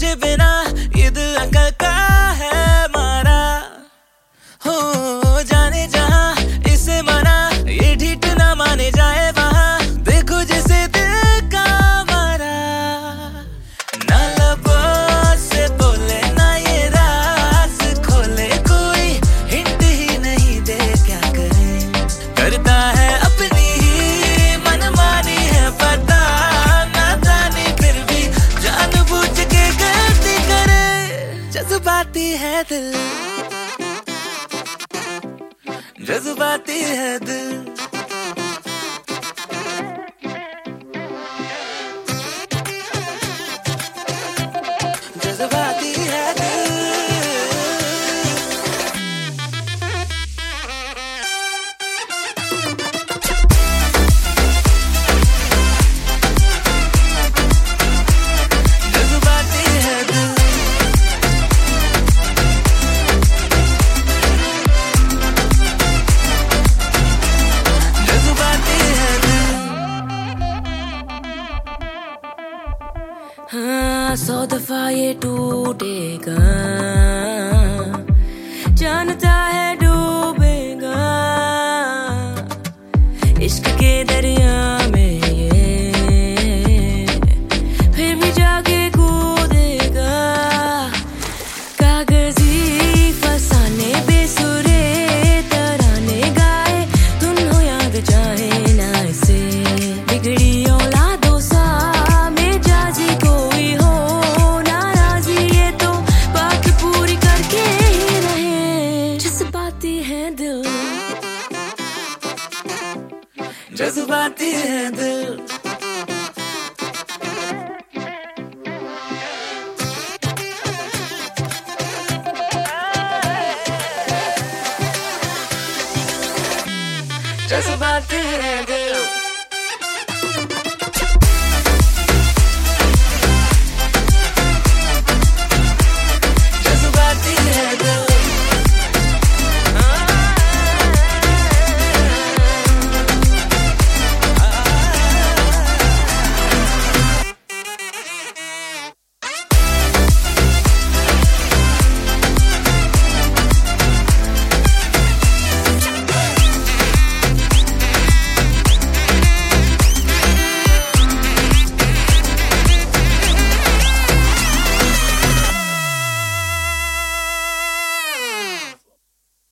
तुझे बिना ये दिल अकल का है मारा। हो जाने जहां इसे मना, ये ढीठ ना माने जाए वहां, देखो जिसे दिल का मारा। ना लबों से बोले ना ये राज खोले, कोई हिंट ही नहीं दे क्या करे। करता है अपनी ही मनमानी है पता, नादानी फिर भी जानबूझ के गलती करे। जज्बाती है दिल, जज्बाती है दिल। जज्बाती है दिल। जज्बाती है दिल। हाँ 100 दफा ये टूटेगा, जानता है डूबेगा इश्क के दरिया में ये, फिर भी जाके कूदेगा। कागजी फसाने बेसुरे तराने गाए, तुम हो याद चाहे ना इसे। बिगड़ी औलादों सा मेजाजी कोई हो नाराजी, ये तो बात पूरी करके ही रहे। जज्बाती है दिल, जज्बाती है दिल। जज्बाती है दिल।